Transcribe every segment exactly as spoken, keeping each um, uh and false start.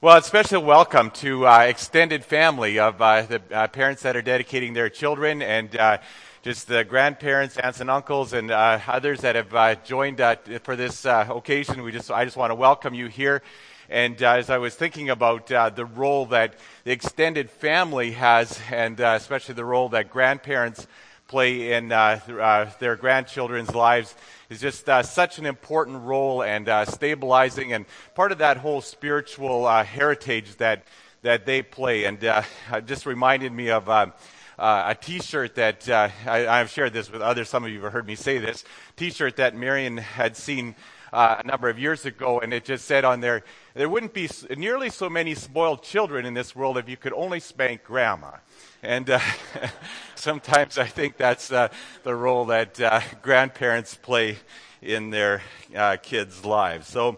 Well, a special welcome to uh, extended family of uh, the uh, parents that are dedicating their children, and uh, just the grandparents, aunts and uncles, and uh, others that have uh, joined uh, for this uh, occasion. We just, I just want to welcome you here. And uh, as I was thinking about uh, the role that the extended family has, and uh, especially the role that grandparents play in uh, uh, their grandchildren's lives, is just uh, such an important role and uh, stabilizing and part of that whole spiritual uh, heritage that that they play. And uh, it just reminded me of uh, uh, a T-shirt that uh, I, I've shared this with others. Some of you have heard me say this T-shirt that Marion had seen uh, a number of years ago, and it just said on there, "There wouldn't be nearly so many spoiled children in this world if you could only spank grandma." And uh, sometimes I think that's uh, the role that uh, grandparents play in their uh, kids' lives. So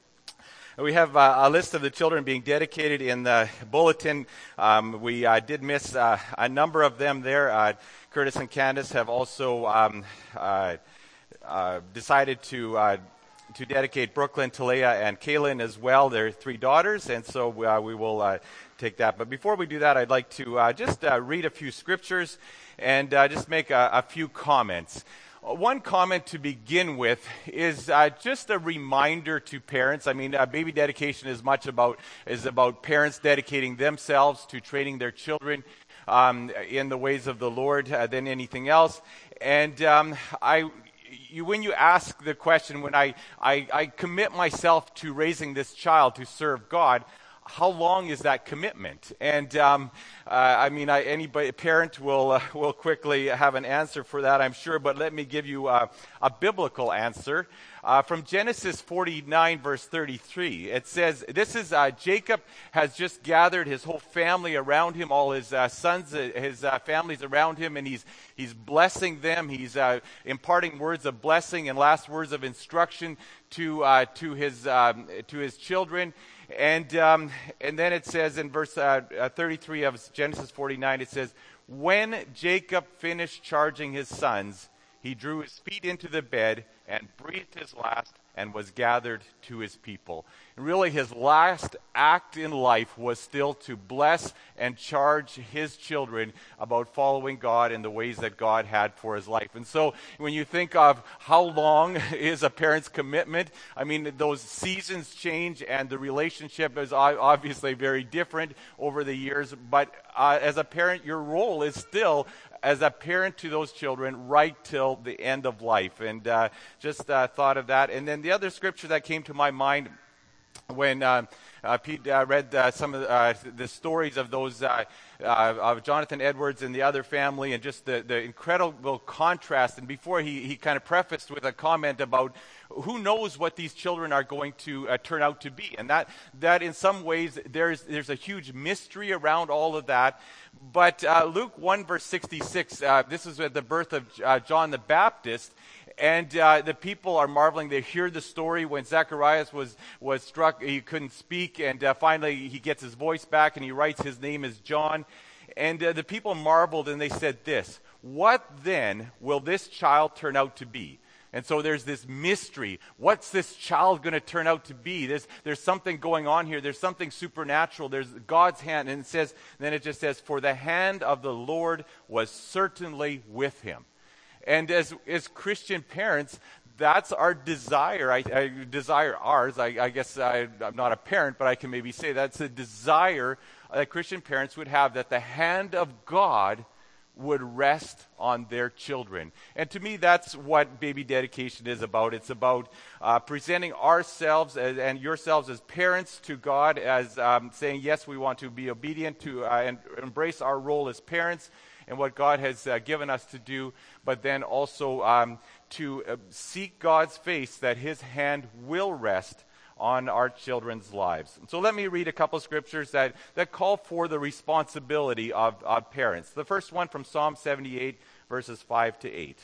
we have uh, a list of the children being dedicated in the bulletin. Um, we uh, did miss uh, a number of them there. Uh, Curtis and Candace have also um, uh, uh, decided to uh, to dedicate Brooklyn, Talea, and Kaylin as well, their three daughters, and so uh, we will uh, take that. But before we do that, I'd like to uh, just uh, read a few scriptures and uh, just make a, a few comments. One comment to begin with is uh, just a reminder to parents. I mean, uh, baby dedication is much about is about parents dedicating themselves to training their children um, in the ways of the Lord uh, than anything else. And um, I. You, when you ask the question, when I, I, I commit myself to raising this child to serve God, how long is that commitment? And um, uh, I mean, I, anybody, parent will uh, will quickly have an answer for that, I'm sure. But let me give you uh, a biblical answer uh, from Genesis forty-nine, verse thirty-three. It says, "This is uh, Jacob has just gathered his whole family around him, all his uh, sons, uh, his uh, families around him, and he's he's blessing them. He's uh, imparting words of blessing and last words of instruction to uh, to his um, to his children." And um, and then it says in verse uh, uh, thirty-three of Genesis forty-nine, it says, "When Jacob finished charging his sons, he drew his feet into the bed and breathed his last and was gathered to his people." And really his last act in life was still to bless and charge his children about following God in the ways that God had for his life. And so when you think of how long is a parent's commitment, I mean, those seasons change and the relationship is obviously very different over the years. But uh, as a parent, your role is still as a parent to those children right till the end of life. And uh, just uh, thought of that. And then the other scripture that came to my mind when uh, uh, Pete uh, read uh, some of the, uh, the stories of those uh, uh, of Jonathan Edwards and the other family, and just the, the incredible contrast. And before he, he kind of prefaced with a comment about who knows what these children are going to uh, turn out to be, and that that in some ways there's there's a huge mystery around all of that. But uh, Luke one verse sixty-six, uh, this is at the birth of uh, John the Baptist. And uh, the people are marveling. They hear the story when Zacharias was, was struck. He couldn't speak. And uh, finally he gets his voice back and he writes his name as John. And uh, the people marveled and they said this, "What then will this child turn out to be?" And so there's this mystery. What's this child going to turn out to be? There's, there's something going on here. There's something supernatural. There's God's hand. And it says, then it just says, "For the hand of the Lord was certainly with him." And as as Christian parents, that's our desire. I, I desire ours. I, I guess I, I'm not a parent, but I can maybe say that's a desire that Christian parents would have, that the hand of God would rest on their children. And to me, that's what baby dedication is about. It's about uh, presenting ourselves as, and yourselves as parents to God, as um, saying, yes, we want to be obedient to uh, and embrace our role as parents and what God has uh, given us to do, but then also um, to uh, seek God's face, that his hand will rest on our children's lives. So let me read a couple scriptures that, that call for the responsibility of, of parents. The first one from Psalm seventy-eight, verses five to eight.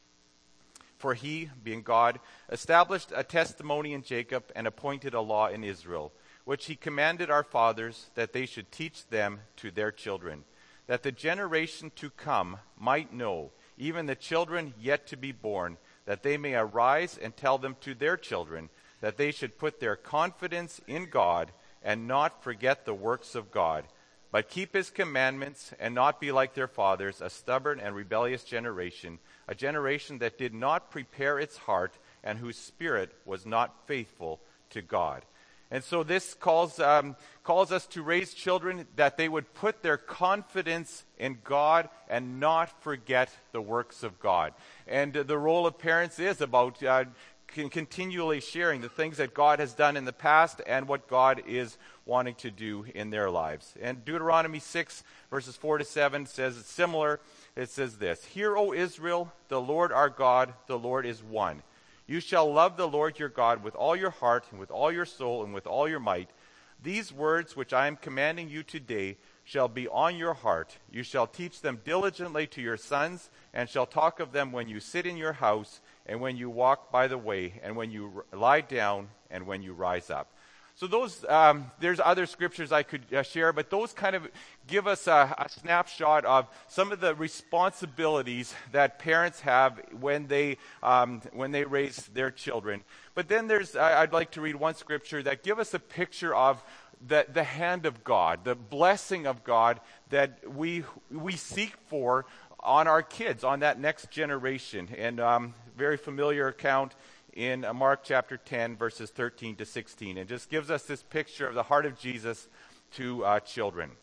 "For he, being God, established a testimony in Jacob and appointed a law in Israel, which he commanded our fathers that they should teach them to their children, that the generation to come might know, even the children yet to be born, that they may arise and tell them to their children, that they should put their confidence in God and not forget the works of God, but keep his commandments and not be like their fathers, a stubborn and rebellious generation, a generation that did not prepare its heart and whose spirit was not faithful to God. And so this calls um, calls us to raise children that they would put their confidence in God and not forget the works of God. And uh, the role of parents is about uh, con- continually sharing the things that God has done in the past and what God is wanting to do in their lives. And Deuteronomy six, verses four to seven says it's similar. It says this, "Hear, O Israel, the Lord our God, the Lord is one. You shall love the Lord your God with all your heart and with all your soul and with all your might. These words which I am commanding you today shall be on your heart. You shall teach them diligently to your sons, and shall talk of them when you sit in your house, and when you walk by the way, and when you lie down, and when you rise up." So those, um, there's other scriptures I could uh, share, but those kind of give us a, a snapshot of some of the responsibilities that parents have when they um, when they raise their children. But then there's, I, I'd like to read one scripture that give us a picture of the, the hand of God, the blessing of God that we we seek for on our kids, on that next generation. And um, very familiar account in Mark chapter ten, verses thirteen to sixteen. It just gives us this picture of the heart of Jesus to uh, children.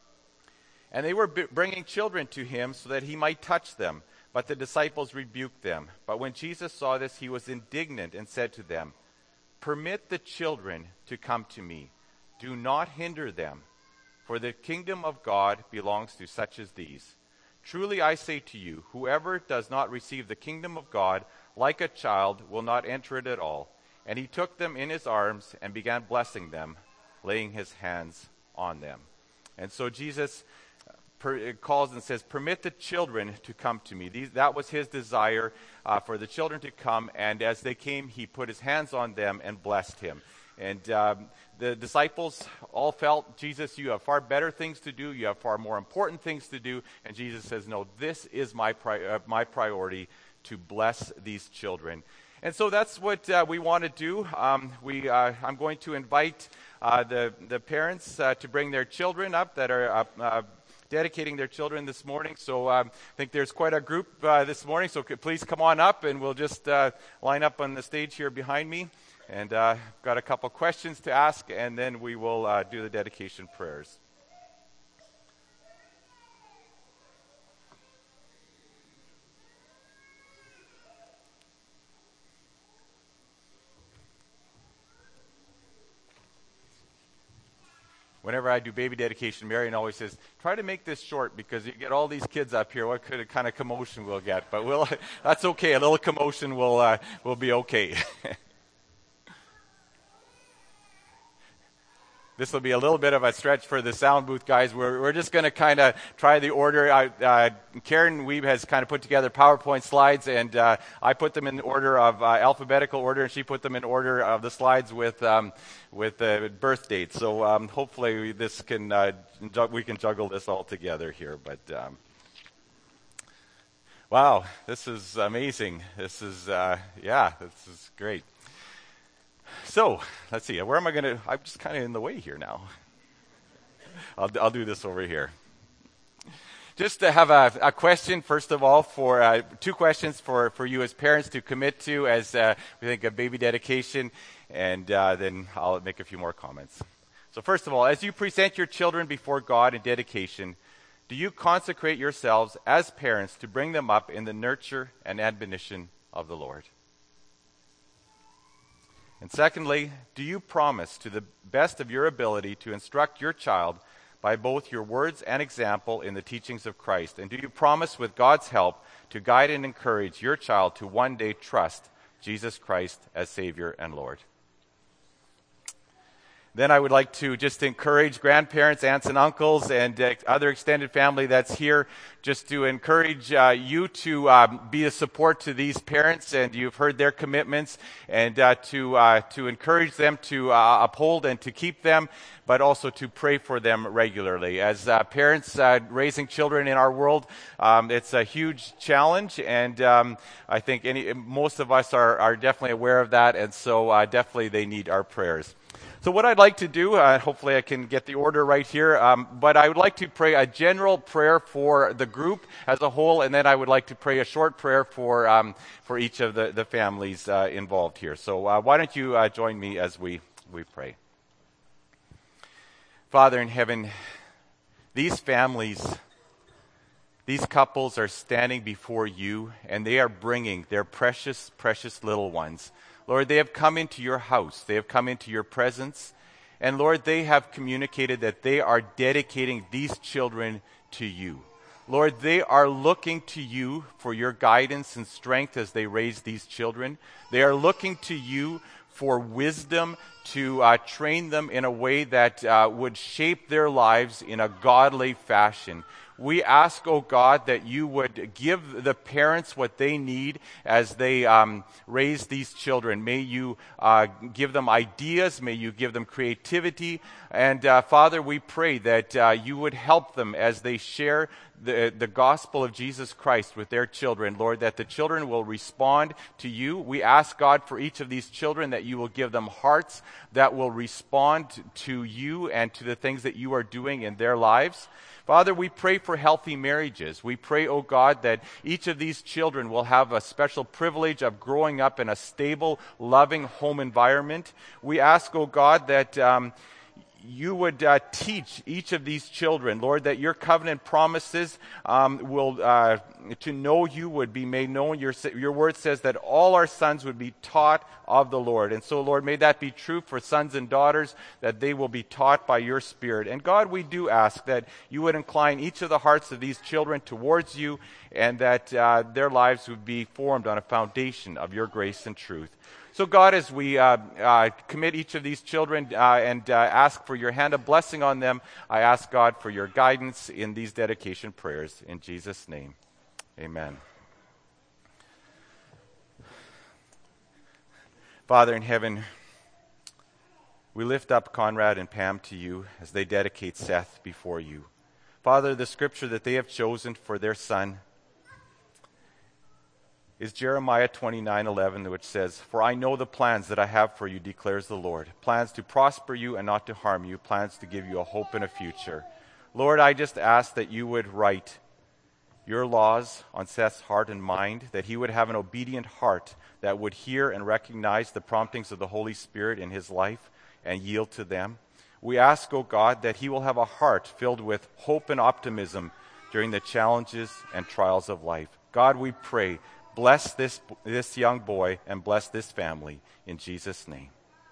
"And they were b- bringing children to him so that he might touch them, but the disciples rebuked them. But when Jesus saw this, he was indignant and said to them, 'Permit the children to come to me. Do not hinder them, for the kingdom of God belongs to such as these. Truly I say to you, whoever does not receive the kingdom of God like a child will not enter it at all.' And he took them in his arms and began blessing them, laying his hands on them." And so Jesus per, calls and says, "Permit the children to come to me." These, that was his desire uh, for the children to come. And as they came, he put his hands on them and blessed him. And um, the disciples all felt, "Jesus, you have far better things to do. You have far more important things to do." And Jesus says, "No, this is my pri- uh, my priority, to bless these children." And so that's what uh, we want to do. Um, we, uh, I'm going to invite uh, the, the parents uh, to bring their children up that are uh, uh, dedicating their children this morning. So um, I think there's quite a group uh, this morning, so c- please come on up, and we'll just uh, line up on the stage here behind me. And uh, I've got a couple questions to ask, and then we will uh, do the dedication prayers. Whenever I do baby dedication, Marion always says, "Try to make this short because you get all these kids up here. What kind of, kind of commotion we'll get?" But we'll, that's okay. A little commotion will uh, will be okay. This will be a little bit of a stretch for the sound booth guys. We're we're just going to kind of try the order. I, uh, Karen Weeb has kind of put together PowerPoint slides, and uh, I put them in order of uh, alphabetical order, and she put them in order of the slides with um, with the birth dates. So um, hopefully this can uh, ju- we can juggle this all together here. But um, wow, this is amazing. This is uh, yeah, this is great. So, let's see, where am I going to, I'm just kind of in the way here now. I'll, I'll do this over here. Just to have a, a question, first of all, for uh, two questions for, for you as parents to commit to as uh, we think of baby dedication, and uh, then I'll make a few more comments. So first of all, as you present your children before God in dedication, do you consecrate yourselves as parents to bring them up in the nurture and admonition of the Lord? And secondly, do you promise to the best of your ability to instruct your child by both your words and example in the teachings of Christ? And do you promise with God's help to guide and encourage your child to one day trust Jesus Christ as Savior and Lord? Then I would like to just encourage grandparents, aunts and uncles, and uh, other extended family that's here, just to encourage uh, you to um, be a support to these parents, and you've heard their commitments, and uh, to uh, to encourage them to uh, uphold and to keep them, but also to pray for them regularly. As uh, parents uh, raising children in our world, um, it's a huge challenge, and um, I think any most of us are, are definitely aware of that, and so uh, definitely they need our prayers. So what I'd like to do, uh, hopefully I can get the order right here, um, but I would like to pray a general prayer for the group as a whole, and then I would like to pray a short prayer for um, for each of the, the families uh, involved here. So uh, why don't you uh, join me as we, we pray. Father in heaven, these families, these couples are standing before you, and they are bringing their precious, precious little ones. Lord, they have come into your house. They have come into your presence. And Lord, they have communicated that they are dedicating these children to you. Lord, they are looking to you for your guidance and strength as they raise these children. They are looking to you for wisdom to uh, train them in a way that uh, would shape their lives in a godly fashion. We ask, oh God, that you would give the parents what they need as they um, raise these children. May you uh, give them ideas. May you give them creativity. And uh, Father, we pray that uh, you would help them as they share the, the gospel of Jesus Christ with their children. Lord, that the children will respond to you. We ask, God, for each of these children that you will give them hearts that will respond to you and to the things that you are doing in their lives. Father, we pray for healthy marriages. We pray, oh God, that each of these children will have a special privilege of growing up in a stable, loving home environment. We ask, oh God, that um, you would uh, teach each of these children, Lord, that your covenant promises um, will uh, to know you would be made known. Your, your word says that all our sons would be taught of the Lord. And so, Lord, may that be true for sons and daughters, that they will be taught by your Spirit. And God, we do ask that you would incline each of the hearts of these children towards you, and that uh, their lives would be formed on a foundation of your grace and truth. So God, as we uh, uh, commit each of these children uh, and uh, ask for your hand of blessing on them, I ask God for your guidance in these dedication prayers. In Jesus' name, amen. Father in heaven, we lift up Conrad and Pam to you as they dedicate Seth before you. Father, the scripture that they have chosen for their son is Jeremiah twenty-nine eleven, which says, "For I know the plans that I have for you, declares the Lord, plans to prosper you and not to harm you, plans to give you a hope and a future." Lord, I just ask that you would write your laws on Seth's heart and mind, that he would have an obedient heart that would hear and recognize the promptings of the Holy Spirit in his life and yield to them. We ask, O God, that he will have a heart filled with hope and optimism during the challenges and trials of life. God, we pray, bless this, this young boy and bless this family in Jesus' name.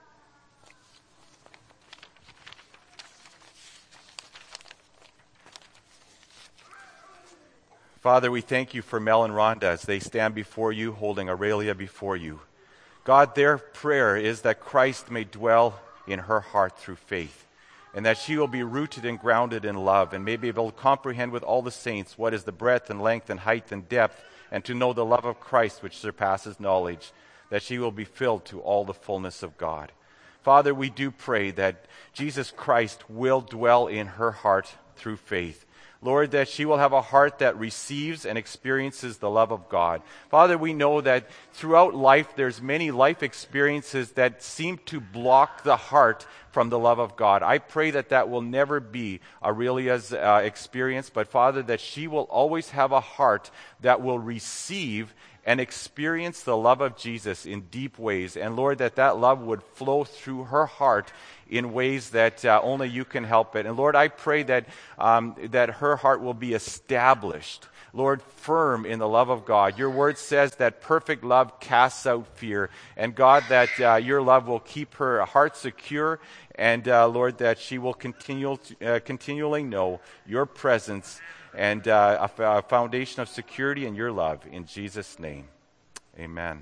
Father, we thank you for Mel and Rhonda as they stand before you, holding Aurelia before you. God, their prayer is that Christ may dwell in her heart through faith, and that she will be rooted and grounded in love, and may be able to comprehend with all the saints what is the breadth and length and height and depth, and to know the love of Christ which surpasses knowledge, that she will be filled to all the fullness of God. Father, we do pray that Jesus Christ will dwell in her heart through faith. Lord, that she will have a heart that receives and experiences the love of God. Father, we know that throughout life there's many life experiences that seem to block the heart from the love of God. I pray that that will never be Aurelia's uh, experience, but Father, that she will always have a heart that will receive and experience the love of Jesus in deep ways. And Lord, that that love would flow through her heart in ways that uh, only you can help it. And Lord, I pray that um, that her heart will be established, Lord, firm in the love of God. Your word says that perfect love casts out fear. And God, that uh, your love will keep her heart secure. And uh, Lord, that she will continue to, uh, continually know your presence and uh, a, a foundation of security in your love. In Jesus' name, amen.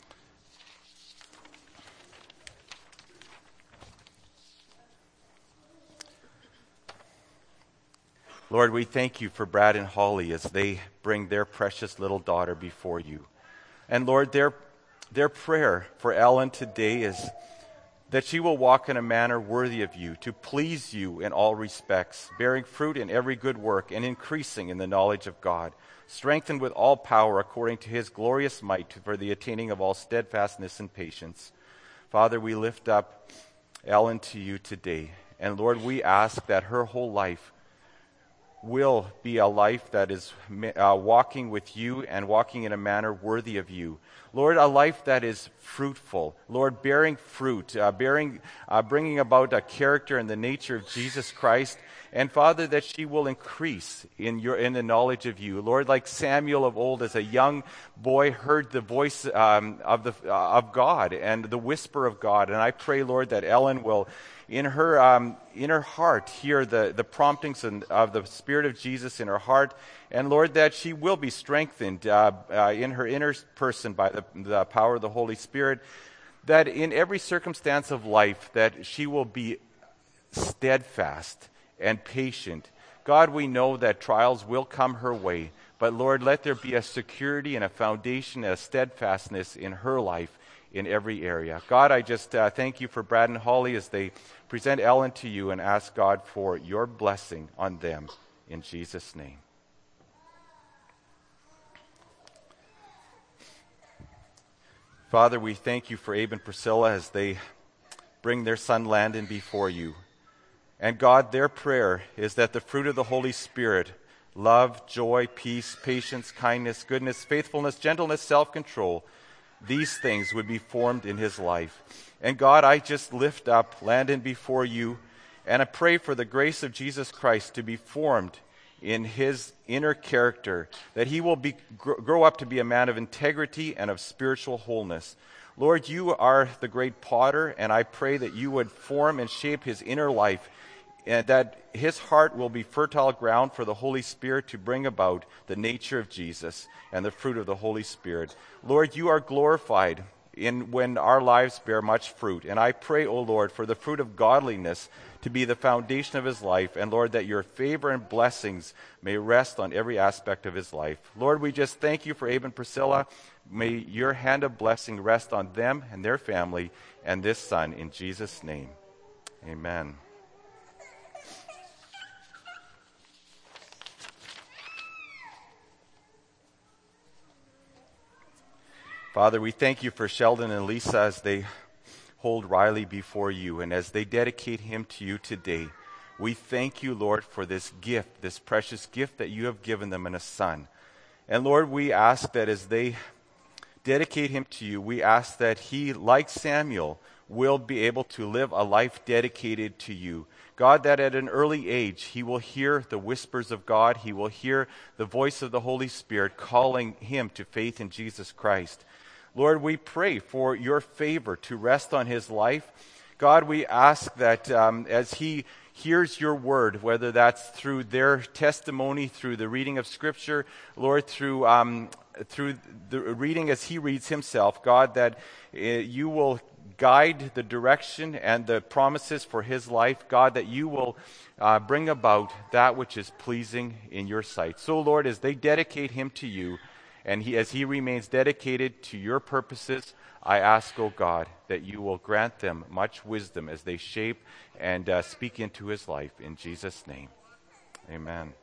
Lord, we thank you for Brad and Holly as they bring their precious little daughter before you. And Lord, their, their prayer for Ellen today is that she will walk in a manner worthy of you, to please you in all respects, bearing fruit in every good work and increasing in the knowledge of God, strengthened with all power according to his glorious might for the attaining of all steadfastness and patience. Father, we lift up Ellen to you today. And Lord, we ask that her whole life will be a life that is uh, walking with you and walking in a manner worthy of you. Lord, a life that is fruitful. Lord, bearing fruit, uh, bearing, uh, bringing about a character and the nature of Jesus Christ. And Father, that she will increase in your in the knowledge of you. Lord, like Samuel of old, as a young boy, heard the voice um, of the uh, of God and the whisper of God. And I pray, Lord, that Ellen will, in her um, in her heart, hear the the promptings and, of the Spirit of Jesus in her heart. And Lord, that she will be strengthened uh, uh, in her inner person by the, the power of the Holy Spirit. That in every circumstance of life, that she will be steadfast and patient. God, we know that trials will come her way, but Lord, let there be a security and a foundation and a steadfastness in her life in every area. God, I just uh, thank you for Brad and Holly as they present Ellen to you and ask God for your blessing on them in Jesus' name. Father, we thank you for Abe and Priscilla as they bring their son Landon before you. And God, their prayer is that the fruit of the Holy Spirit, love, joy, peace, patience, kindness, goodness, faithfulness, gentleness, self-control, these things would be formed in his life. And God, I just lift up Landon before you, and I pray for the grace of Jesus Christ to be formed in his inner character, that he will be, grow up to be a man of integrity and of spiritual wholeness. Lord, you are the great potter, and I pray that you would form and shape his inner life, and that his heart will be fertile ground for the Holy Spirit to bring about the nature of Jesus and the fruit of the Holy Spirit. Lord, you are glorified in when our lives bear much fruit. And I pray, O Lord, for the fruit of godliness to be the foundation of his life. And Lord, that your favor and blessings may rest on every aspect of his life. Lord, we just thank you for Abe and Priscilla. May your hand of blessing rest on them and their family and this son in Jesus' name. Amen. Father, we thank you for Sheldon and Lisa as they hold Riley before you and as they dedicate him to you today. We thank you, Lord, for this gift, this precious gift that you have given them in a son. And Lord, we ask that as they dedicate him to you, we ask that he, like Samuel, will be able to live a life dedicated to you. God, that at an early age he will hear the whispers of God, he will hear the voice of the Holy Spirit calling him to faith in Jesus Christ. Lord, we pray for your favor to rest on his life. God, we ask that um, as he hears your word, whether that's through their testimony, through the reading of Scripture, Lord, through um, through the reading as he reads himself, God, that uh, you will guide the direction and the promises for his life. God, that you will uh, bring about that which is pleasing in your sight. So, Lord, as they dedicate him to you, and he, as he remains dedicated to your purposes, I ask, O God, that you will grant them much wisdom as they shape and uh, speak into his life. In Jesus' name, amen.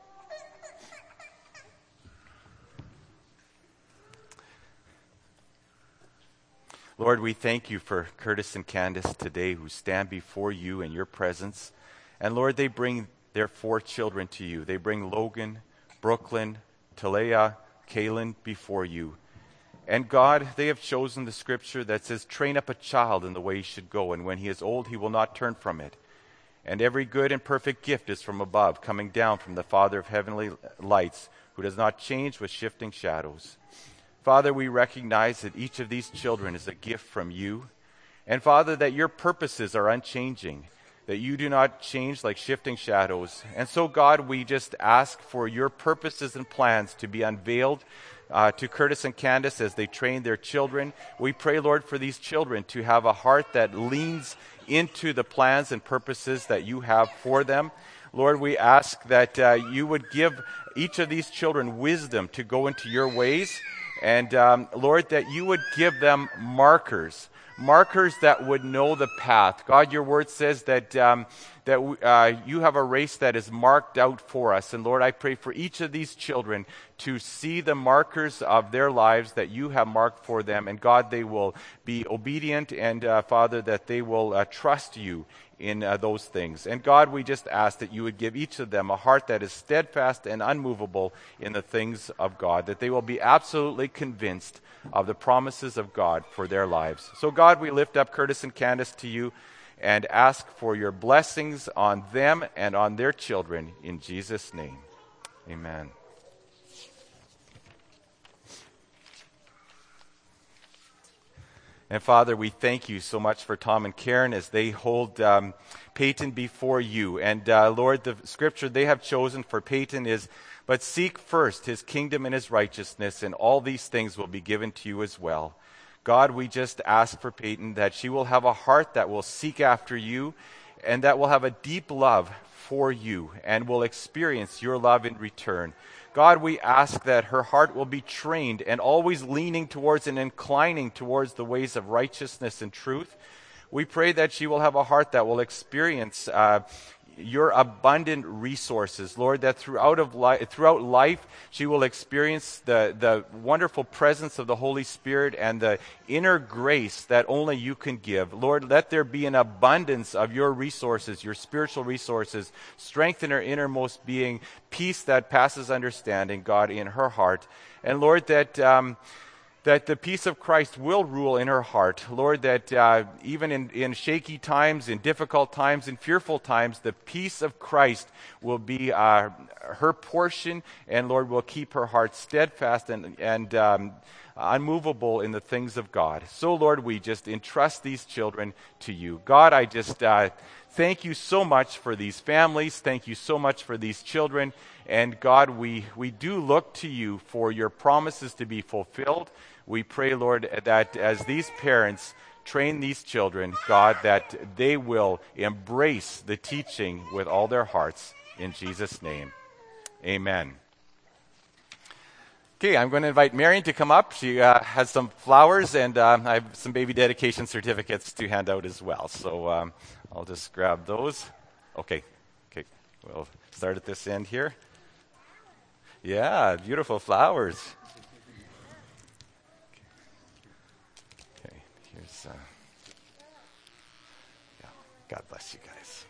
Lord, we thank you for Curtis and Candace today who stand before you in your presence. And Lord, they bring their four children to you. They bring Logan, Brooklyn, Talea, Kaylin before you. And God, they have chosen the scripture that says, train up a child in the way he should go, and when he is old, he will not turn from it. And every good and perfect gift is from above, coming down from the Father of heavenly lights, who does not change with shifting shadows. Father, we recognize that each of these children is a gift from you. And Father, that your purposes are unchanging, that you do not change like shifting shadows. And so, God, we just ask for your purposes and plans to be unveiled uh, to Curtis and Candace as they train their children. We pray, Lord, for these children to have a heart that leans into the plans and purposes that you have for them. Lord, we ask that uh, you would give each of these children wisdom to go into your ways. And, um, Lord, that you would give them markers, markers that would know the path. God, your word says that um, that we, uh, you have a race that is marked out for us. And Lord, I pray for each of these children to see the markers of their lives that you have marked for them. And God, they will be obedient, and uh, Father, that they will uh, trust you in uh, those things. And God, we just ask that you would give each of them a heart that is steadfast and unmovable in the things of God, that they will be absolutely convinced of the promises of God for their lives. So God, we lift up Curtis and Candace to you and ask for your blessings on them and on their children in Jesus' name. Amen. And Father, we thank you so much for Tom and Karen as they hold um, Peyton before you. And uh, Lord, the scripture they have chosen for Peyton is, but seek first his kingdom and his righteousness, and all these things will be given to you as well. God, we just ask for Peyton that she will have a heart that will seek after you, and that will have a deep love for you, and will experience your love in return. God, we ask that her heart will be trained and always leaning towards and inclining towards the ways of righteousness and truth. We pray that she will have a heart that will experience uh, your abundant resources, Lord, that throughout of li- throughout life she will experience the, the wonderful presence of the Holy Spirit and the inner grace that only you can give. Lord, let there be an abundance of your resources, your spiritual resources, strength in her innermost being, peace that passes understanding, God, in her heart. And Lord, that um, that the peace of Christ will rule in her heart. Lord, that uh, even in, in shaky times, in difficult times, in fearful times, the peace of Christ will be uh, her portion, and Lord, will keep her heart steadfast and, and um, unmovable in the things of God. So, Lord, we just entrust these children to you. God, I just uh, thank you so much for these families. Thank you so much for these children. And God, we, we do look to you for your promises to be fulfilled. We pray, Lord, that as these parents train these children, God, that they will embrace the teaching with all their hearts. In Jesus' name, amen. Okay, I'm going to invite Marion to come up. She uh, has some flowers, and uh, I have some baby dedication certificates to hand out as well. So um, I'll just grab those. Okay, okay, we'll start at this end here. Yeah, beautiful flowers. Okay, here's, uh, yeah, God bless you guys.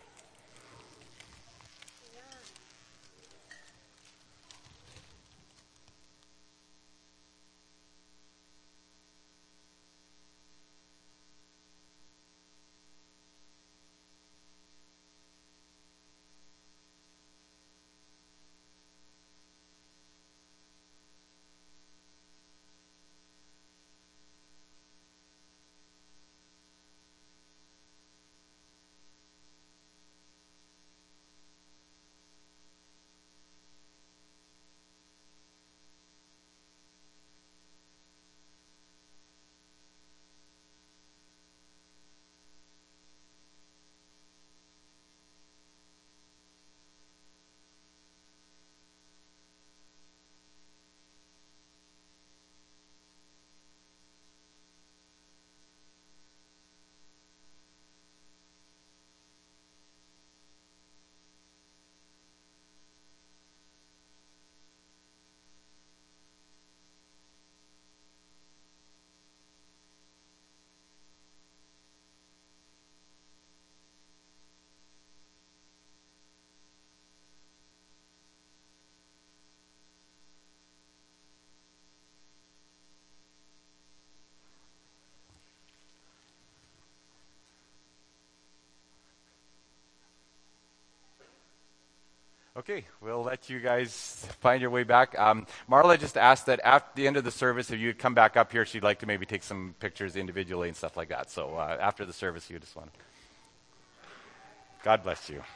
Okay, we'll let you guys find your way back. Um, Marla just asked that at the end of the service, if you'd come back up here, she'd like to maybe take some pictures individually and stuff like that. So uh, after the service, you just want to. God bless you.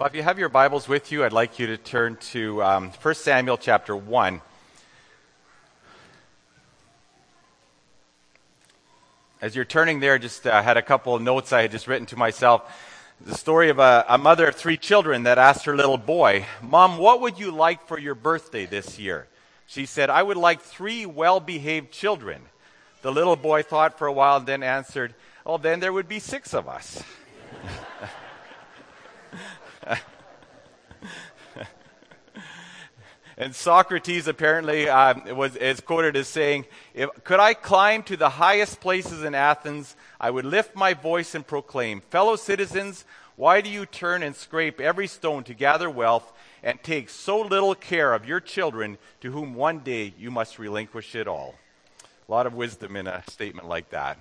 Well, if you have your Bibles with you, I'd like you to turn to um, First Samuel chapter one. As you're turning there, just uh, had a couple of notes I had just written to myself. The story of a, a mother of three children that asked her little boy, "Mom, what would you like for your birthday this year?" She said, "I would like three well-behaved children." The little boy thought for a while and then answered, "Oh, then there would be six of us." And Socrates apparently uh, was is quoted as saying, if, "Could I climb to the highest places in Athens, I would lift my voice and proclaim, 'Fellow citizens, why do you turn and scrape every stone to gather wealth and take so little care of your children, to whom one day you must relinquish it all?'" A lot of wisdom in a statement like that.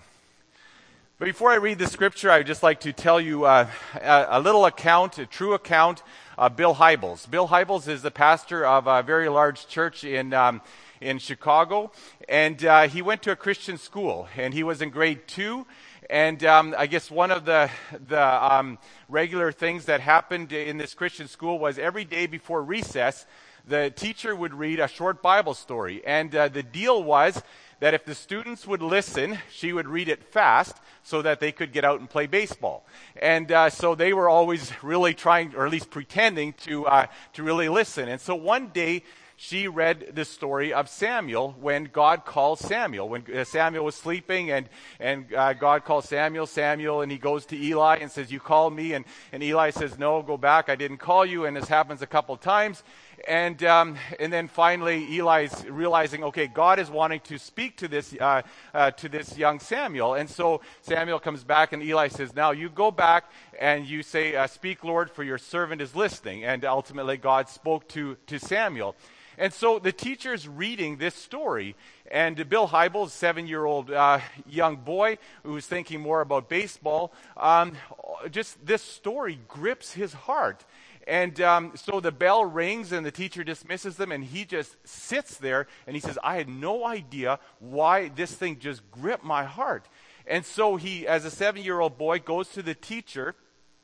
But before I read the scripture, I would just like to tell you uh, a, a little account, a true account of Bill Hybels. Bill Hybels is the pastor of a very large church in um, in Chicago, and uh, he went to a Christian school, and he was in grade two. And um, I guess one of the the um, regular things that happened in this Christian school was every day before recess, the teacher would read a short Bible story, and uh, the deal was that if the students would listen, she would read it fast so that they could get out and play baseball. And uh, so they were always really trying, or at least pretending, to uh, to really listen. And so one day, she read the story of Samuel when God called Samuel. When uh, Samuel was sleeping and, and uh, God calls Samuel, Samuel, and he goes to Eli and says, "You called me." And, and Eli says, "No, go back, I didn't call you." And this happens a couple times. And um, and then finally, Eli's realizing, okay, God is wanting to speak to this uh, uh, to this young Samuel. And so Samuel comes back, and Eli says, "Now you go back and you say, uh, 'Speak, Lord, for your servant is listening.'" And ultimately, God spoke to to Samuel. And so the teacher's reading this story, and Bill Hybels, seven-year-old uh, young boy who's thinking more about baseball, um, just this story grips his heart. And um, so the bell rings and the teacher dismisses them, and he just sits there and he says, "I had no idea why this thing just gripped my heart." And so he, as a seven-year-old boy, goes to the teacher,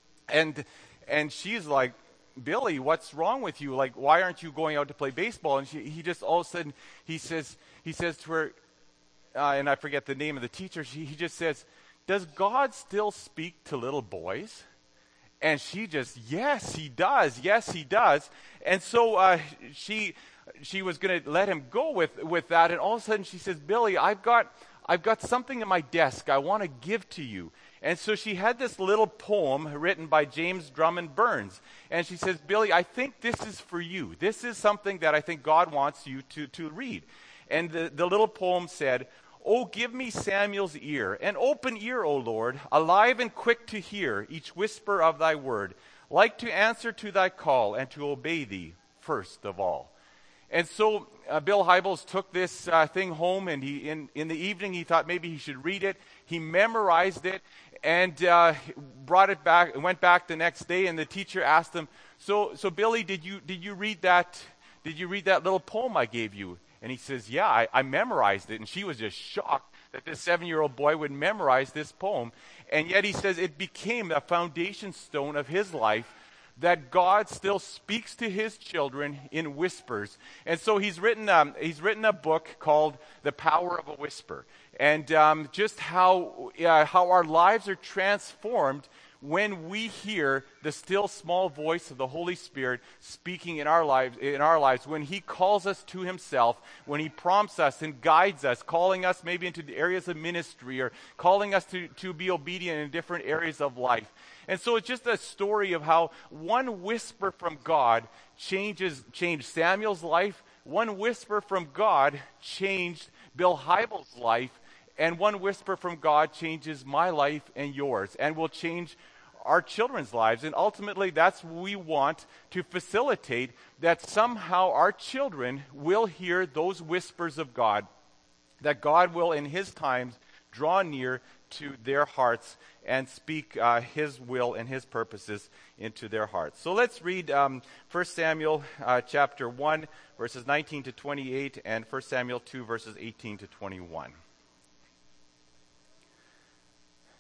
and and she's like, "Billy, what's wrong with you? Like, why aren't you going out to play baseball?" And she, he just all of a sudden, he says, he says to her, uh, and I forget the name of the teacher, she, he just says, "Does God still speak to little boys?" And she just, "Yes, he does. Yes, he does." And so uh, she she was going to let him go with, with that. And all of a sudden she says, "Billy, I've got I've got something in my desk I want to give to you." And so she had this little poem written by James Drummond Burns. And she says, "Billy, I think this is for you. This is something that I think God wants you to, to read." And the, the little poem said, "Oh, give me Samuel's ear, an open ear, O Lord, alive and quick to hear each whisper of thy word, like to answer to thy call and to obey thee first of all." And so uh, Bill Hybels took this uh, thing home, and he in, in the evening he thought maybe he should read it. He memorized it and uh, brought it back, went back the next day, and the teacher asked him, so so Billy, did you did you read that did you read that little poem I gave you?" And he says, "Yeah, I, I memorized it." And she was just shocked that this seven-year-old boy would memorize this poem. And yet he says it became a foundation stone of his life, that God still speaks to his children in whispers. And so he's written um, he's written a book called The Power of a Whisper. And um, just how uh, how our lives are transformed when we hear the still small voice of the Holy Spirit speaking in our lives, in our lives, when he calls us to himself, when he prompts us and guides us, calling us maybe into the areas of ministry, or calling us to, to be obedient in different areas of life. And so it's just a story of how one whisper from God changes changed Samuel's life, one whisper from God changed Bill Hybels' life, and one whisper from God changes my life and yours, and will change our children's lives. And ultimately, that's what we want to facilitate, that somehow our children will hear those whispers of God, that God will, in his times, draw near to their hearts and speak uh, his will and his purposes into their hearts. So let's read um, First Samuel uh, chapter one, verses nineteen to twenty-eight, and First Samuel two, verses eighteen to twenty-one.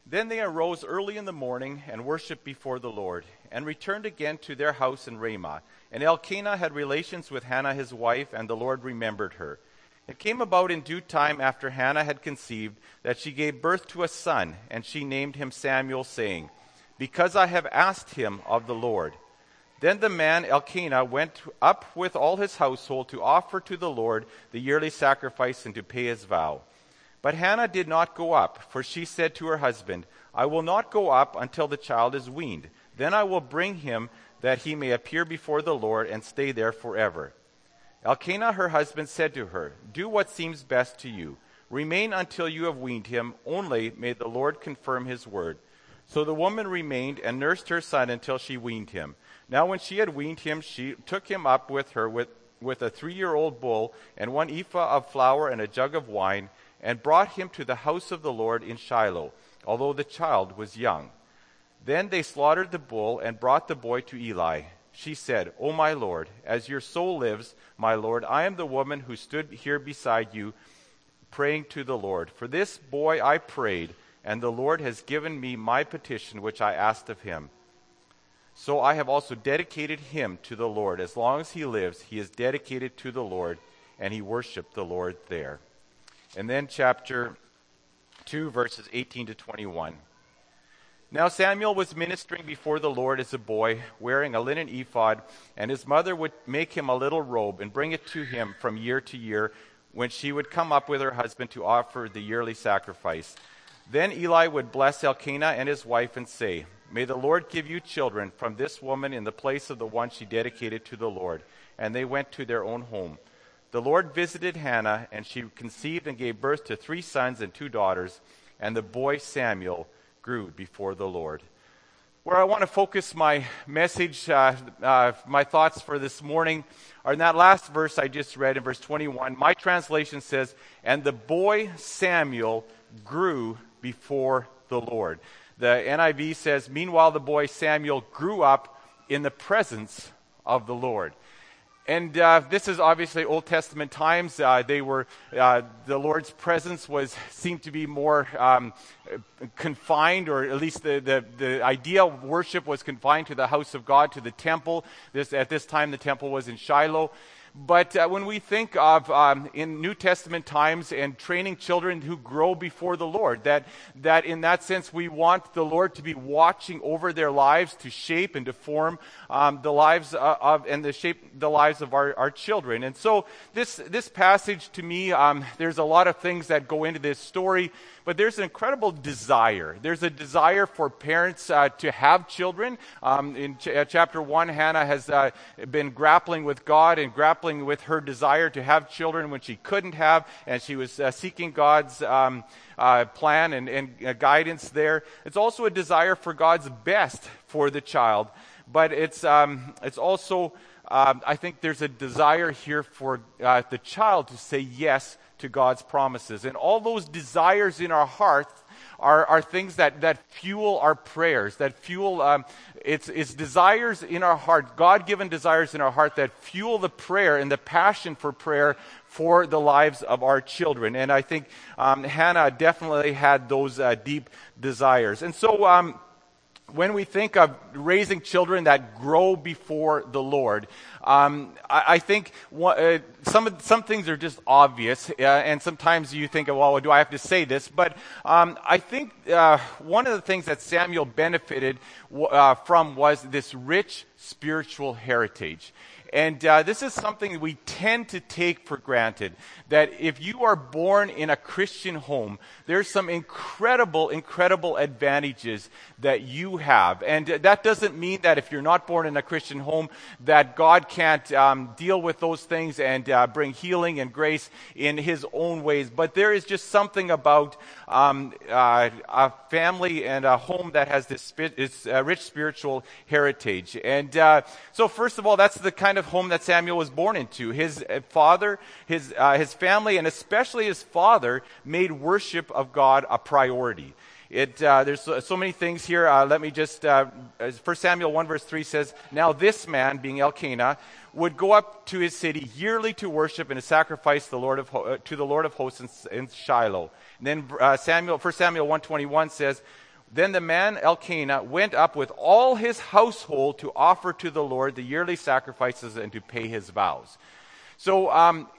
Then they arose early in the morning and worshipped before the Lord, and returned again to their house in Ramah. And Elkanah had relations with Hannah his wife, and the Lord remembered her. It came about in due time after Hannah had conceived that she gave birth to a son, and she named him Samuel, saying, Because I have asked him of the Lord. Then the man Elkanah went up with all his household to offer to the Lord the yearly sacrifice and to pay his vow. But Hannah did not go up, for she said to her husband, I will not go up until the child is weaned. Then I will bring him that he may appear before the Lord and stay there forever. Elkanah her husband said to her, Do what seems best to you. Remain until you have weaned him, only may the Lord confirm his word. So the woman remained and nursed her son until she weaned him. Now when she had weaned him, she took him up with her with, with a three-year-old bull and one ephah of flour and a jug of wine, and brought him to the house of the Lord in Shiloh, although the child was young. Then they slaughtered the bull and brought the boy to Eli. She said, O my Lord, as your soul lives, my Lord, I am the woman who stood here beside you, praying to the Lord. For this boy I prayed, and the Lord has given me my petition which I asked of him. So I have also dedicated him to the Lord. As long as he lives, he is dedicated to the Lord, and he worshiped the Lord there. And then chapter two, verses eighteen to twenty-one. Now Samuel was ministering before the Lord as a boy, wearing a linen ephod, and his mother would make him a little robe and bring it to him from year to year, when she would come up with her husband to offer the yearly sacrifice. Then Eli would bless Elkanah and his wife and say, May the Lord give you children from this woman in the place of the one she dedicated to the Lord. And they went to their own home. The Lord visited Hannah, and she conceived and gave birth to three sons and two daughters, and the boy Samuel grew before the Lord. Where I want to focus my message, uh, uh, my thoughts for this morning, are in that last verse I just read in verse twenty-one. My translation says, And the boy Samuel grew before the Lord. The N I V says, Meanwhile the boy Samuel grew up in the presence of the Lord. And uh, this is obviously Old Testament times. Uh, they were uh, the Lord's presence was seemed to be more um, confined, or at least the, the the idea of worship was confined to the house of God, to the temple. This at this time the temple was in Shiloh. But uh, when we think of um, in New Testament times and training children who grow before the Lord, that that in that sense we want the Lord to be watching over their lives to shape and to form um, the lives uh, of and to shape the lives of our, our children. And so this this passage to me, um, there's a lot of things that go into this story. But there's an incredible desire. There's a desire for parents uh, to have children. Um, in ch- uh, chapter one, Hannah has uh, been grappling with God and grappling with her desire to have children when she couldn't have, and she was uh, seeking God's um, uh, plan and, and uh, guidance there. It's also a desire for God's best for the child, but it's um, it's also um, I think there's a desire here for uh, the child to say yes to God's promises. And all those desires in our hearts are, are things that, that fuel our prayers, that fuel, um, it's, it's desires in our heart, God-given desires in our heart that fuel the prayer and the passion for prayer for the lives of our children. And I think um, Hannah definitely had those uh, deep desires. And so um, when we think of raising children that grow before the Lord, um, I, I think one, uh, some of, some things are just obvious, uh, and sometimes you think, well, do I have to say this? But um, I think uh, one of the things that Samuel benefited uh, from was this rich spiritual heritage. And uh, this is something we tend to take for granted, that if you are born in a Christian home, there's some incredible, incredible advantages that you have. And that doesn't mean that if you're not born in a Christian home, that God can't um, deal with those things and uh, bring healing and grace in his own ways. But there is just something about um, uh, a family and a home that has this, this uh, rich spiritual heritage. And uh, so first of all, that's the kind of home that Samuel was born into. His father, his uh, his family, and especially his father made worship of God a priority. It uh, there's so, so many things here. Uh, let me just uh, First Samuel one verse three says, "Now this man, being Elkanah, would go up to his city yearly to worship and to sacrifice the Lord of uh, to the Lord of hosts in, in Shiloh." And then uh, Samuel, First Samuel one twenty-one says, Then the man Elkanah went up with all his household to offer to the Lord the yearly sacrifices and to pay his vows. So um,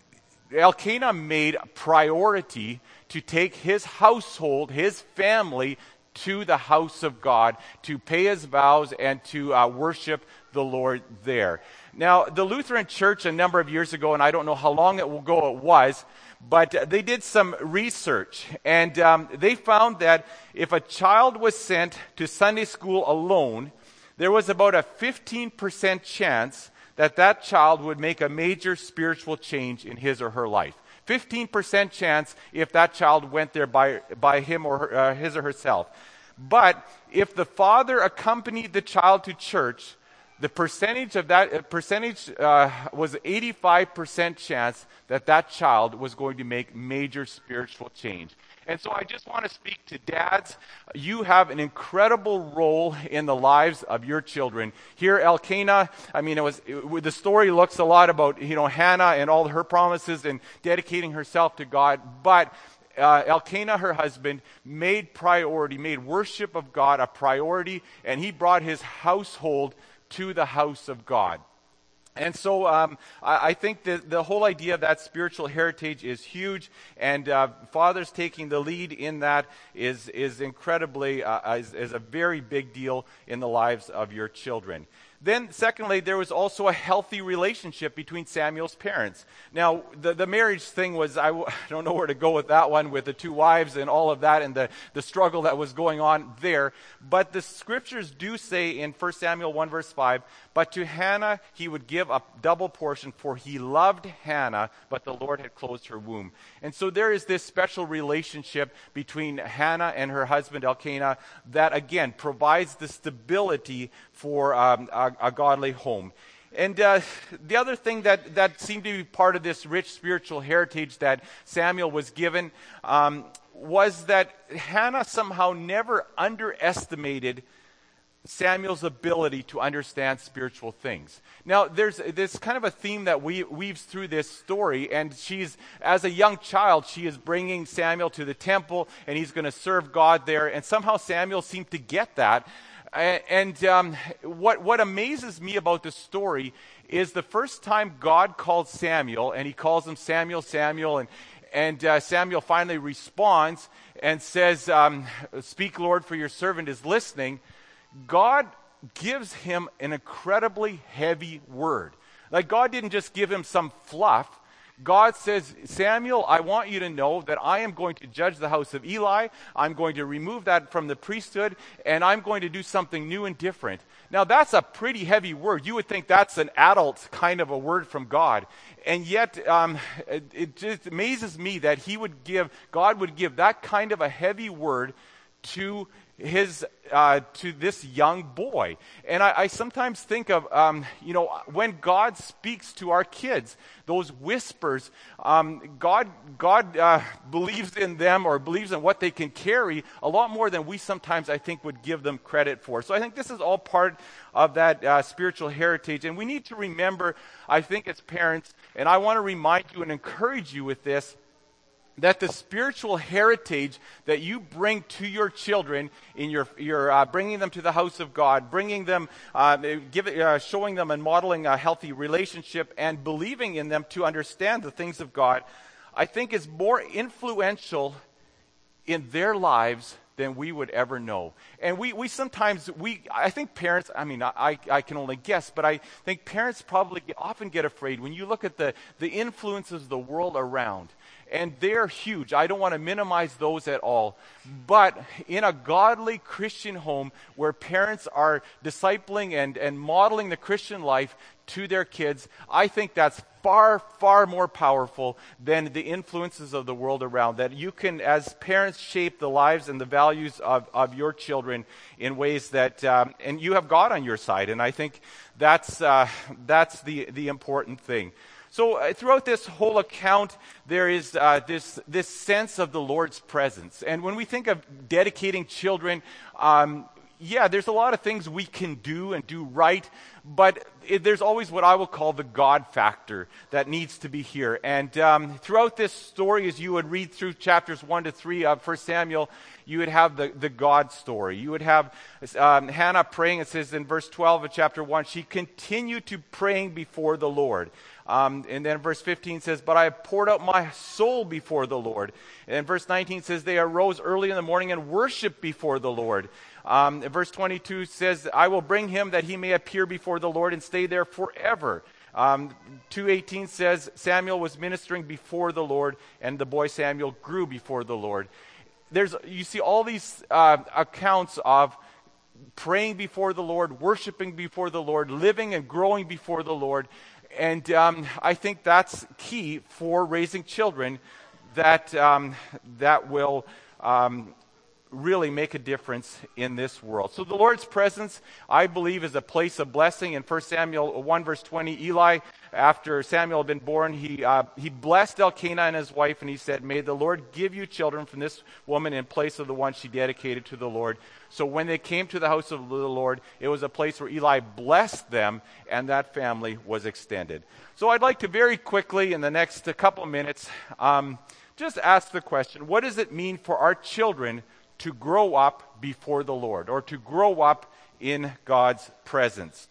Elkanah made a priority to take his household, his family, to the house of God, to pay his vows and to uh, worship the Lord there. Now, the Lutheran Church a number of years ago, and I don't know how long ago it was, but they did some research, and um, they found that if a child was sent to Sunday school alone, there was about a fifteen percent chance that that child would make a major spiritual change in his or her life. fifteen percent chance if that child went there by, by him or her, uh, his or herself. But if the father accompanied the child to church, the percentage of that uh, percentage uh, was eighty-five percent chance that that child was going to make major spiritual change. And so I just want to speak to dads. You have an incredible role in the lives of your children. Here, Elkanah, I mean, it was it, the story looks a lot about, you know, Hannah and all her promises and dedicating herself to God. But uh, Elkanah, her husband, made priority, made worship of God a priority, and he brought his household to the house of God. And so um, I, I think that the whole idea of that spiritual heritage is huge, and uh, fathers taking the lead in that is is incredibly, uh, is, is a very big deal in the lives of your children. Then, secondly, there was also a healthy relationship between Samuel's parents. Now, the, the marriage thing was, I, w- I don't know where to go with that one, with the two wives and all of that, and the, the struggle that was going on there. But the scriptures do say in First Samuel one verse five, but to Hannah he would give a double portion, for he loved Hannah, but the Lord had closed her womb. And so there is this special relationship between Hannah and her husband Elkanah that, again, provides the stability for um, a, a godly home. And uh, the other thing that, that seemed to be part of this rich spiritual heritage that Samuel was given um, was that Hannah somehow never underestimated Samuel's ability to understand spiritual things. Now, there's this kind of a theme that we, weaves through this story, and she's, as a young child, she is bringing Samuel to the temple, and he's going to serve God there, and somehow Samuel seemed to get that. And um, what what amazes me about the story is the first time God called Samuel, and he calls him Samuel, Samuel, and and uh, Samuel finally responds and says, um, "Speak, Lord, for your servant is listening." God gives him an incredibly heavy word. Like, God didn't just give him some fluff. God says, Samuel, I want you to know that I am going to judge the house of Eli. I'm going to remove that from the priesthood, and I'm going to do something new and different. Now, that's a pretty heavy word. You would think that's an adult kind of a word from God. And yet, um, it, it just amazes me that he would give, God would give that kind of a heavy word to his uh, to this young boy. And I, I sometimes think of, um, you know, when God speaks to our kids, those whispers, um, God God uh, believes in them, or believes in what they can carry a lot more than we sometimes, I think, would give them credit for. So I think this is all part of that uh, spiritual heritage. And we need to remember, I think, as parents, and I want to remind you and encourage you with this, that the spiritual heritage that you bring to your children in your, your uh, bringing them to the house of God, bringing them, uh, give, uh, showing them and modeling a healthy relationship, and believing in them to understand the things of God, I think is more influential in their lives than we would ever know. And we, we sometimes, we I think parents, I mean, I, I can only guess, but I think parents probably often get afraid when you look at the, the influences of the world around. And they're huge. I don't want to minimize those at all. But in a godly Christian home where parents are discipling and, and modeling the Christian life to their kids, I think that's far, far more powerful than the influences of the world around. That you can, as parents, shape the lives and the values of, of your children in ways that, um, and you have God on your side. And I think that's, uh, that's the, the important thing. So uh, throughout this whole account, there is uh, this this sense of the Lord's presence. And when we think of dedicating children, um, yeah, there's a lot of things we can do and do right, but it, there's always what I will call the God factor that needs to be here. And um, throughout this story, as you would read through chapters one to three of First Samuel, you would have the, the God story. You would have um, Hannah praying. It says in verse twelve of chapter one, she continued to praying before the Lord. Um, and then verse fifteen says, but I have poured out my soul before the Lord. And verse nineteen says, they arose early in the morning and worshiped before the Lord. Um, verse twenty-two says, I will bring him that he may appear before the Lord and stay there forever. Um, two eighteen says, Samuel was ministering before the Lord, and the boy Samuel grew before the Lord. There's, you see all these uh, accounts of praying before the Lord, worshiping before the Lord, living and growing before the Lord. And um, I think that's key for raising children that um, that will um, really make a difference in this world. So the Lord's presence, I believe, is a place of blessing. In First Samuel one, verse twenty, Eli, after Samuel had been born, he uh, he blessed Elkanah and his wife, and he said, may the Lord give you children from this woman in place of the one she dedicated to the Lord. So when they came to the house of the Lord, it was a place where Eli blessed them, and that family was extended. So I'd like to very quickly, in the next couple of minutes, um, just ask the question, what does it mean for our children to grow up before the Lord, or to grow up in God's presence?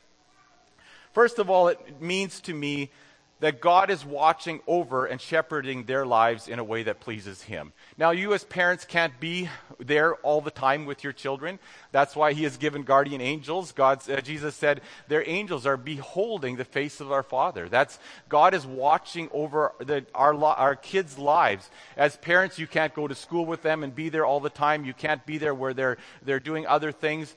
First of all, it means to me that God is watching over and shepherding their lives in a way that pleases Him. Now, you as parents can't be there all the time with your children. That's why He has given guardian angels. God's, uh, Jesus said their angels are beholding the face of our Father. That's God is watching over the, our, our kids' lives. As parents, you can't go to school with them and be there all the time. You can't be there where they're they're doing other things.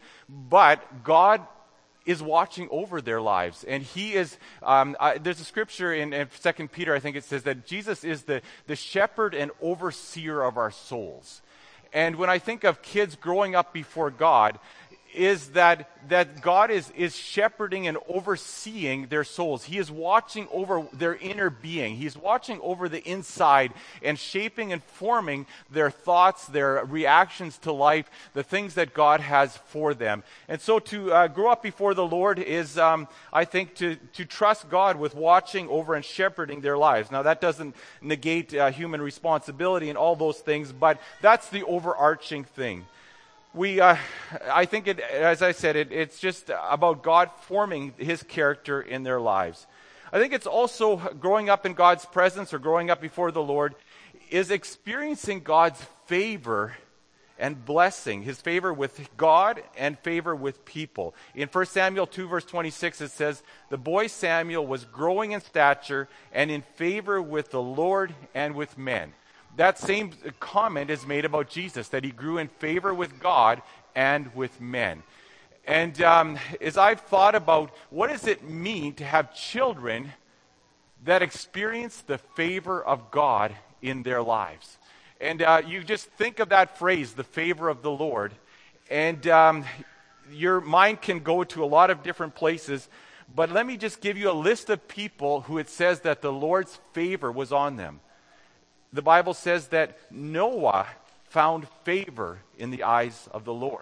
But God is watching over their lives. And He is, um, uh, there's a scripture in, in Second Peter, I think it says that Jesus is the, the shepherd and overseer of our souls. And when I think of kids growing up before God, is that that God is, is shepherding and overseeing their souls. He is watching over their inner being. He's watching over the inside and shaping and forming their thoughts, their reactions to life, the things that God has for them. And so to uh, grow up before the Lord is, um, I think, to, to trust God with watching over and shepherding their lives. Now, that doesn't negate uh, human responsibility and all those things, but that's the overarching thing. We, uh, I think, it, as I said, it, it's just about God forming His character in their lives. I think it's also growing up in God's presence or growing up before the Lord is experiencing God's favor and blessing, His favor with God and favor with people. In First Samuel two, verse twenty-six, it says, the boy Samuel was growing in stature and in favor with the Lord and with men. That same comment is made about Jesus, that He grew in favor with God and with men. And um, as I've thought about what does it mean to have children that experience the favor of God in their lives. And uh, you just think of that phrase, the favor of the Lord, and um, your mind can go to a lot of different places. But let me just give you a list of people who it says that the Lord's favor was on them. The Bible says that Noah found favor in the eyes of the Lord.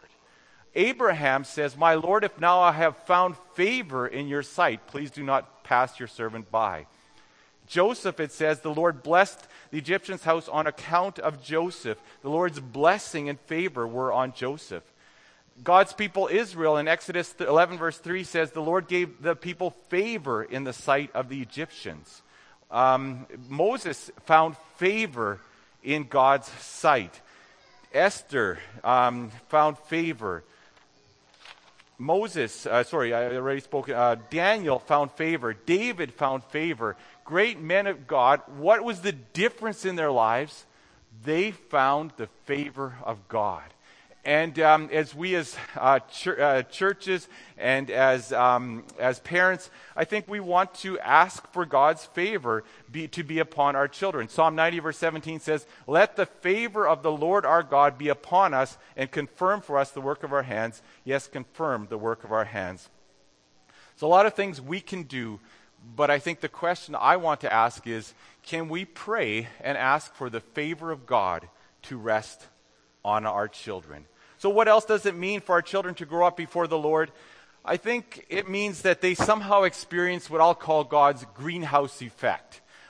Abraham says, my Lord, if now I have found favor in your sight, please do not pass your servant by. Joseph, it says, the Lord blessed the Egyptian's house on account of Joseph. The Lord's blessing and favor were on Joseph. God's people Israel in Exodus eleven verse three says, the Lord gave the people favor in the sight of the Egyptians. Um, Moses found favor in God's sight. Esther um, found favor. Moses, uh, sorry, I already spoke. Uh, Daniel found favor. David found favor. Great men of God. What was the difference in their lives? They found the favor of God. And um, as we as uh, ch- uh, churches and as um, as parents, I think we want to ask for God's favor be, to be upon our children. Psalm ninety verse seventeen says, let the favor of the Lord our God be upon us and confirm for us the work of our hands. Yes, confirm the work of our hands. So a lot of things we can do, but I think the question I want to ask is, can we pray and ask for the favor of God to rest on our children? So what else does it mean for our children to grow up before the Lord? I think it means that they somehow experience what I'll call God's greenhouse effect.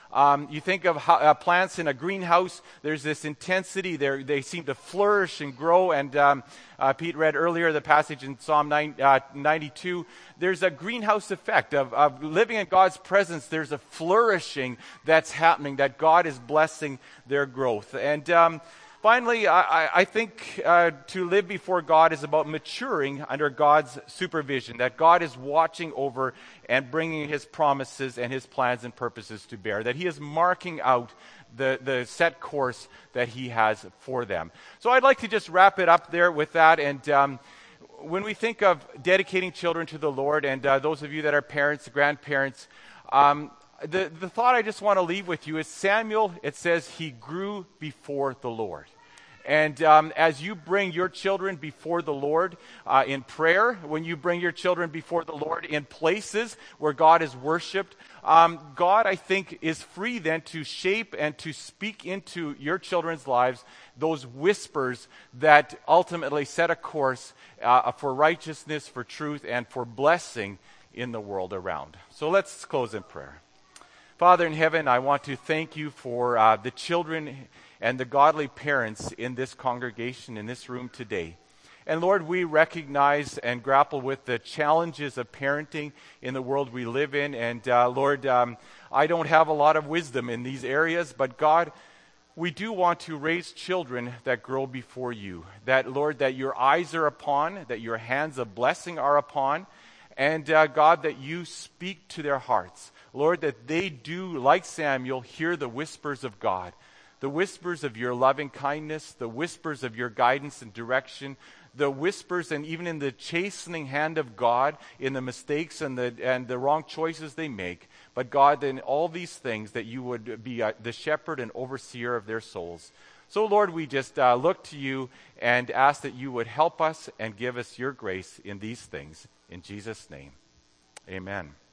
Um, you think of how, uh, plants in a greenhouse, there's this intensity, They're, they seem to flourish and grow. And um, uh, Pete read earlier the passage in Psalm nine, uh, ninety-two. There's a greenhouse effect of, of living in God's presence. There's a flourishing that's happening, that God is blessing their growth. And um, finally, I, I think uh, to live before God is about maturing under God's supervision, that God is watching over and bringing his promises and his plans and purposes to bear, that he is marking out the, the set course that he has for them. So I'd like to just wrap it up there with that. And um, when we think of dedicating children to the Lord, and uh, those of you that are parents, grandparents, um, The, the thought I just want to leave with you is Samuel, it says he grew before the Lord. And um, as you bring your children before the Lord uh, in prayer, when you bring your children before the Lord in places where God is worshipped, um, God, I think, is free then to shape and to speak into your children's lives those whispers that ultimately set a course uh, for righteousness, for truth, and for blessing in the world around. So let's close in prayer. Father in heaven, I want to thank you for uh, the children and the godly parents in this congregation, in this room today. And Lord, we recognize and grapple with the challenges of parenting in the world we live in. And uh, Lord, um, I don't have a lot of wisdom in these areas, but God, we do want to raise children that grow before you. That, Lord, that your eyes are upon, that your hands of blessing are upon, and uh, God, that you speak to their hearts. Lord, that they do, like Samuel, hear the whispers of God, the whispers of your loving kindness, the whispers of your guidance and direction, the whispers and even in the chastening hand of God in the mistakes and the and the wrong choices they make. But God, in all these things, that you would be uh, the shepherd and overseer of their souls. So, Lord, we just uh, look to you and ask that you would help us and give us your grace in these things. In Jesus' name, amen.